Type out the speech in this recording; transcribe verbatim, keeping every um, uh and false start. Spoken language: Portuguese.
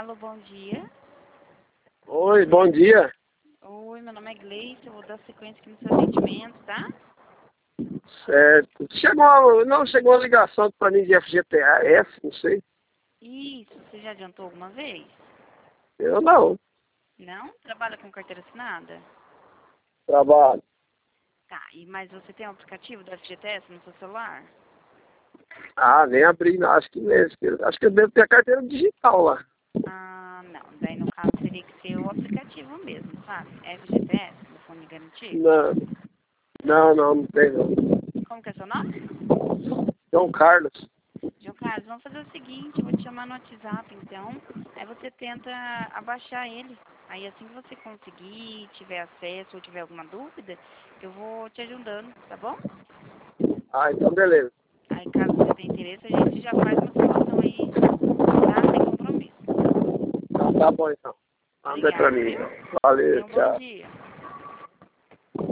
Alô, bom dia. Oi, bom dia. Oi, meu nome é Gleice, eu vou dar sequência aqui no seu atendimento, tá? Certo. Chegou, não chegou a ligação para mim de F G T A S, não sei. Isso, você já adiantou alguma vez? Eu não Não? Trabalha com carteira assinada? trabalho. Tá, e, mas você tem o aplicativo do F G T S no seu celular? Ah, nem abri, não. Acho que mesmo. Acho que eu devo ter a carteira digital lá. Ah, não. Daí, no caso, teria que ser o aplicativo mesmo, sabe? F G T S, telefone garantido. Não, não, não, não tem não. Como que é seu nome? João Carlos. João Carlos, vamos fazer o seguinte, eu vou te chamar no WhatsApp, então. Aí você tenta abaixar ele. Aí assim que você conseguir, tiver acesso ou tiver alguma dúvida, eu vou te ajudando, tá bom? Ah, então beleza. Aí caso você tenha interesse, a gente já faz uma situação aí, tá? Sem compromisso. Então tá bom então. Manda pra Obrigada, mim viu? então. Valeu, Tenha um bom tchau. dia.